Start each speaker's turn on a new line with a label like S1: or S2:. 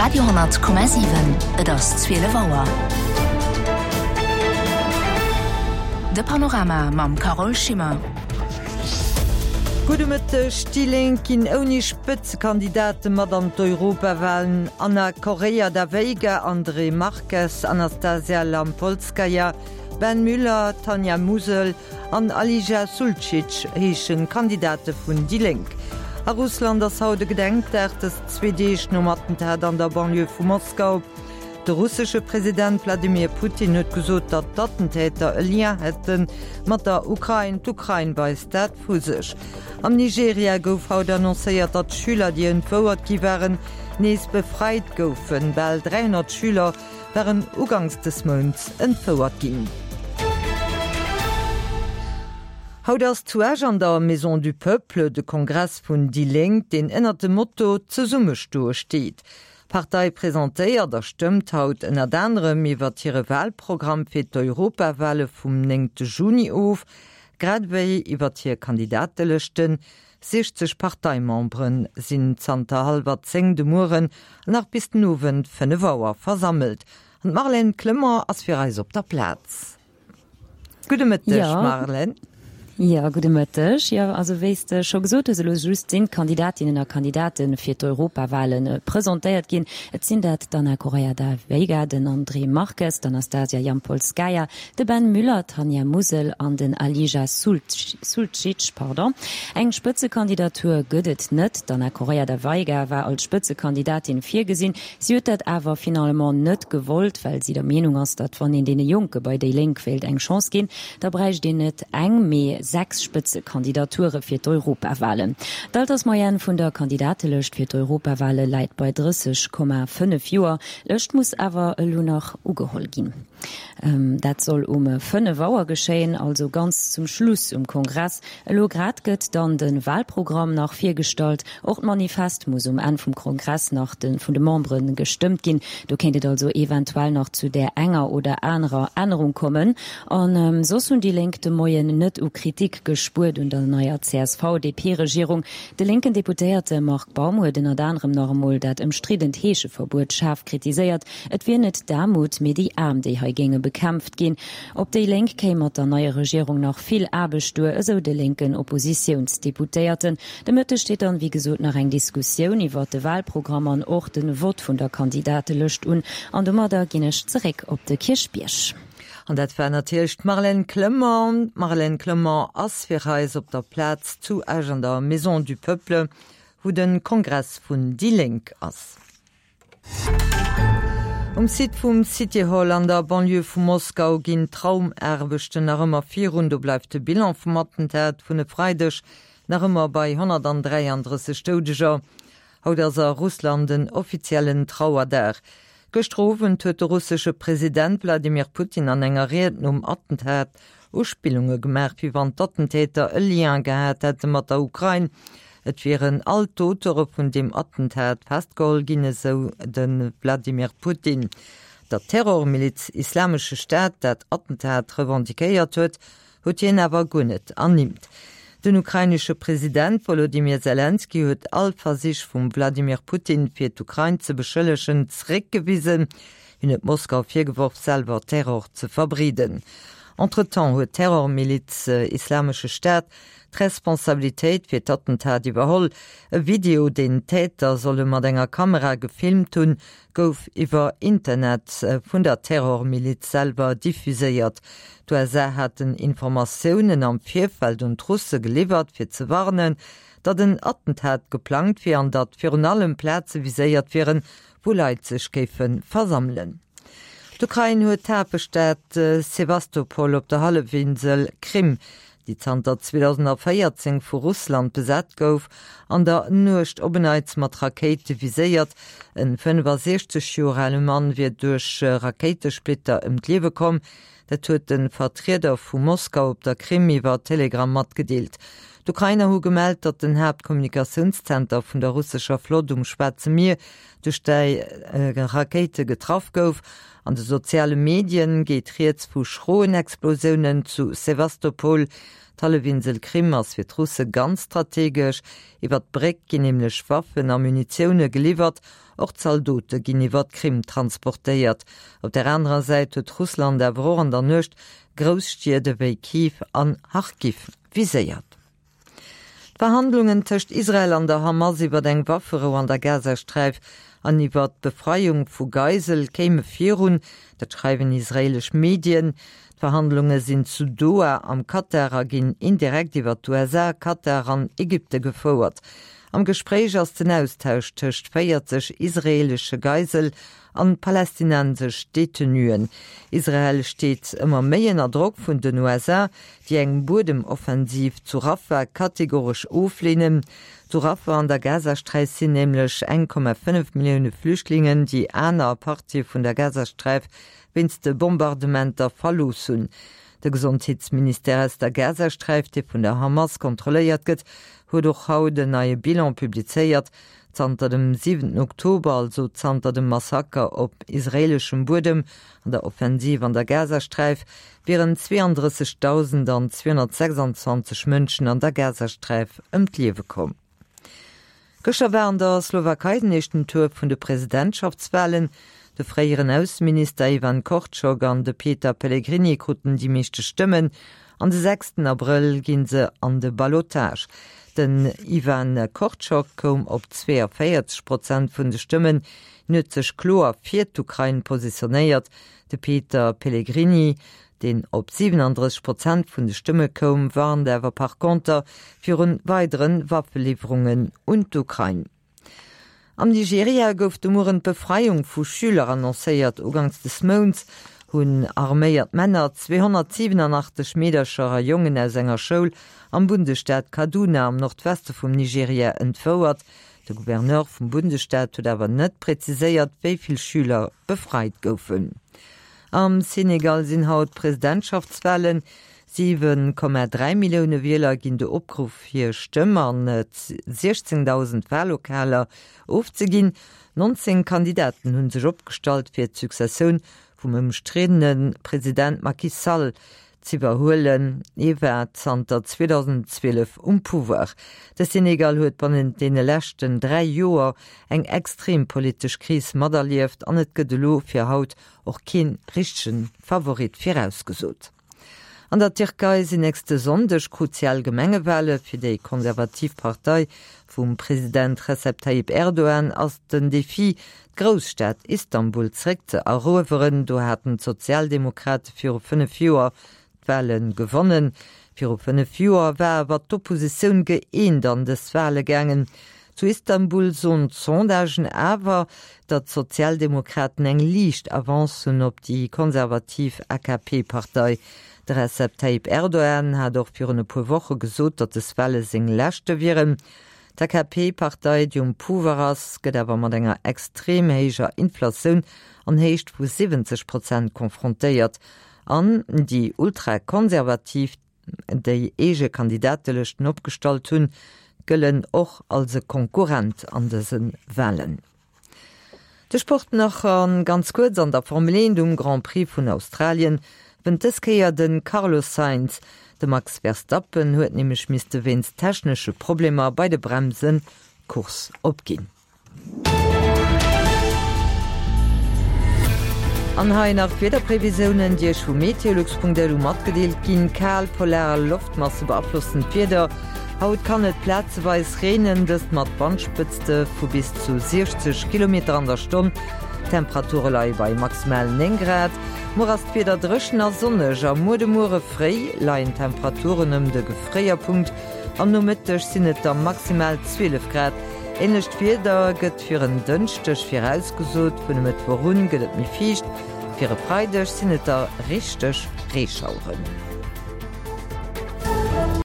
S1: Radio 10,7 das 12 Auer. De Panorama mam Carol Schimmer.
S2: Gute Mitte Stilling in oni Spitzekandidaten mat an d'Europawahlen Anna Correa da Veiga, André Marquez, Anastasia Lampolskaja, Ben Müller, Tanja Musel an Alija Sulcic heechen Kandidate vun Die Link. A Russland ass haute gedenkt des 2D Attentat an der Banlieue vu Moskau. Der russische Präsident Wladimir Putin hat gesagt, dass die Attentäter ein Lien hätten mit der Ukraine. Die Ukraine weiß das für sich. Am Nigeria gouf haut annonciert, dass die Schüler, die entführt waren, nicht befreit goufen, weil 300 Schüler während Ugangs des Monats entführt gingen. Haut das zuerst an der Maison du Peuple, de Kongress von Die Link, den ënner dem Motto «Zur Summestuhe» steht. Partei präsentéiert der stimmt haut en anderem iwwer ihre Wahlprogramm fir d'Europawahle vum 9. Juni auf, gradwei iwwer hier Kandidatelechten, 60 Parteimembren sind Santa halber 10 de Muren nach bis nowen 5 Auer versammelt. Und Marlene Klemmer as fir Reis op der Platz. Gute Mittag, ja. Marlene.
S3: Ja, gute Mittag. Ja, also weißt du, schon gesagt, dass just 10 Kandidatinnen und Kandidaten für die Europawahlen präsentiert gehen. Es sind das Anna Correa da Veiga, den André Marquez, den Anastasia Lampolskaja, den Ben Müller, Tanja Musel und den Alija Sulcic, Eng Spitzenkandidatur gëdet net. Anna Correa da Veiga war als Spitzenkandidatin vorgesehen. Sie hat das aber finalement nicht gewollt, weil sie der Meinung ist, dass von den Jungen bei der Link fehlt eng Chance gehen. Da bräuchte die nicht eng mehr 6 Spitzenkandidaturen für die Europawahlen. D'Altersmoyenne vun der Kandidatelecht für die Europawahle leit bei 30,5 Joer. Lecht muss aber lo noch ugehol gin. Dat soll 5 Auer geschehen, also ganz zum Schluss Kongress. Lo grad gëtt dann den Wahlprogramm nach firstalt. Och Manifest muss an vom Kongress nach den vun de Membren gestimmt gin. Du kenntet also eventuell noch zu der enger oder anderer Änderung kommen. Und so sun die Link de Moien net u Kritik gespurt und der neuer CSV-DP-Regierung. De linken Deputierte Mark Baum huet den anderem normal dat umstridend hesche Verbot scharf kritisiert. Et wie net Damut mir die AfD gänge bekämpft gehen. Ob die Link käme der neue Regierung noch viel Abestur, also die linken Oppositionsdeputierten. Der Mitte steht dann, wie gesagt, nach einer Diskussion über die Wahlprogramme und auch den Wort von der Kandidaten löscht und da gehen ich zurück auf die Kirchbirsch.
S2: Und das war natürlich Marlene Klemmer. Marlene Klemmer als für Reis auf der Platz zu der Maison du Peuple, wo den Kongress von Die Link ist. Site vum City Hall an der Banlieue vu Moskau ginn Traumerbechten nach ëmmer 400 bleif de Bilan vum Attentat vun e Freidech nach ëmmer bei 133 Stodeger. Haut ass Russland den offiziellen Trauerdag. Gestrofen huet der russische Präsident Wladimir Putin an enger Reden Attentat Ausspielunge gemerk, wie wann d'Attentäter e Lien gehät hätte mat der Ukraine. Et wären all Totere vun dem Attentat festgeholt ginne so den Wladimir Putin. Der Terrormiliz Islamische Staat dat Attentat revendikéiert huet, huet jen awer gunnet annimmt. Den ukrainische Präsident Volodymyr Zelensky huet all Versicht vum Wladimir Putin fir d'Ukraine ze beschëllechen zréckgewiesen, hin et Moskau firgeworf selber Terror ze verbrieden. Entretemps huet Terrormiliz Islamische Staat Responsabilitéit fir d'Attentat iwwerholl. E Video den Täter solle mat enger Kamera gefilmt hun, gouf iwwer Internet vun der Terrormiliz selber diffuséiert. D'USA hatten Informationoen am Vierfeld und Russe geliefert fir ze warnen, dat den Attentat geplant fir an dat fir an allem Plätze viséiert wären, wo Leiit sech géiffen versammeln. D'Ukraine huet Tapestaat Sevastopol op der Halbinsel Krim, die 2014 vu Russland besat gouf, an der nucht obenheits mat Rakete viséiert. En 65-jährige Mann wird durch Raketesplitter Liewe kom. Dat huet den Vertreter vu Moskau op der Krim iwwer Telegram mat gedeelt. D'Ukrainer hu gemeldt, dat den Hauptkommunikationszenter vun der russischer Flot um Schwarze Meer durch die Rakete getroffen gouf. An de soziale Medien geht jetzt vu schroen Explosionen zu Sevastopol. Talwinsel Krim ass fir d'Russe ganz strategisch, iwwer d'Breck gin nämlichlech Waffen a Munitionune geliefert, och Zaldote ginn iwwer Krim transportéiert. Op der anderen Seite huet Russland erwer an der Nøcht Grousstiede wéi Kiew an Kharkiv viséiert. Verhandlungen tëcht Israel an der Hamas iwwer eng Waffero an der Gazastreif an iwwer d'Befreiung vu Geisel kéime virun, dat schreiben israelisch Medien. Verhandlungen sind zu Doha am Katar ginn indirekt iwwer USA, Katar an Ägypte gefouert. Am Gespräch ass den Austausch tëcht feiert sech israelsche Geisel an palästinensisch Detenuen. Israel steht immer méienner Druck vun den USA, die eng Bodemoffensiv zu Rafah kategorisch auflehnen. Zu Rafah an der Gazastreif sind nämlich 1,5 Millionen Flüchtlingen, die einer Partie vun der Gazastreif winst de Bombardementer verlosen. De Gesundheitsminister der Gazastreif, die vun der Hamas kontrolliert gëtt, huet doch haut de neue Bilan publizeiert. Zanter dem 7. Oktober, also zanter dem Massaker op israelischem Bodem an der Offensiv an der Gazastreif, wären 32.226 Mënschen an der Gazastreif Liewe kom. Gëcher wären der Slowakei den nächsten Tour vun de Präsidentschaftswahlen. De freieren Außenminister Ivan Korczok an de Peter Pellegrini kruten die meeschte Stimmen. An den 6. April ginn se an de Ballotage. Den Ivan Korczok kom op 42% vun de Stimmen, nëtzech klar fir d'Ukraine positionéiert. De Peter Pellegrini, den op 37% vun de Stimme kom, waren derwer par Konter fir un weiteren Waffenlieferungen und d'Ukraine. Am Nigeria gouf de Muren Befreiung vu Schüler annoncéiert ugangs des Mons, hunn arméiert Männer 287 Mäderscherer Jungen aus enger Schoul am Bundesstaat Kaduna am Nordweste vum Nigeria entfouert. De Gouverneur vum Bundesstaat huet awer net preziséiert, wéiviel Schüler befreit goufen. Am Senegal sinn haut Präsidentschaftswahlen. 7,3 Millionen Wähler ginn de Opruf fir Stëmmer an 16.000 Wahllokale aufzuginn. 19 Kandidaten hunn sech opstalt fir d'Successioun vum umstridenen Präsident Macky Sall zu überholen, iwwer zanter 2012 Pouvoir. De Senegal huet an den lächten 3 Joer eng extrem politisch Kris maderlieft an et Gedelo fir Haut och kin richchten Favorit firausgesot. An der Türkei sind nächste Sonntag kruzial Gemengewelle für die Konservativpartei vom Präsident Recep Tayyip Erdogan als den Defi Großstadt Istanbul zurück zu erobern. Da hatten Sozialdemokraten für 5 Jahre Wahlen gewonnen. Für 5 Jahre war aber die Opposition geähnt an des Wahlgegangen. Zu Istanbul so Sondagen aber, dass Sozialdemokraten eng Licht avancen ob die konservativ AKP-Partei. Der Recep Tayyip Erdogan hat auch für eine paar Wochen gesagt, dass es Wahlen sing lächte wären. Die AKP-Partei, die Pouvoir ist, geht aber mit einer extrem hohen Inflation an höchst von 70% konfrontiert. An die ultrakonservativ, die ege Kandidatenlisten abgestellt haben, gelten auch als Konkurrent an diesen Wahlen. Der Sport noch ganz kurz an der Formel 1 Grand Prix von Australien. Wenn das den Carlos Sainz, de Max Verstappen huet nämlich Mr. Wens technische Probleme bei de Bremsen Kurs opgin. Anhai nach Wetterprävisionen die vu Meteorlux.delu matgedeelt gin kal polärer Luftmasse beabflussen Feder. Haut kann et platzweis renen, dat mat Bandspitzte vu bis zu 60 km an der Stunde. Temperaturelei bei maximal 9 Grad. Morast wieder dreschner Sonne, ja Modemure frei, leien Temperaturen de Gefréierpunkt, am no mittech sinnet am maximal 12 Grad. Ähnlicht wieder gëtt fir een dënchtech fir ausgesot, vun mit Worun gëtt mi ficht, fir Freidech sinnet richtig Reschauren.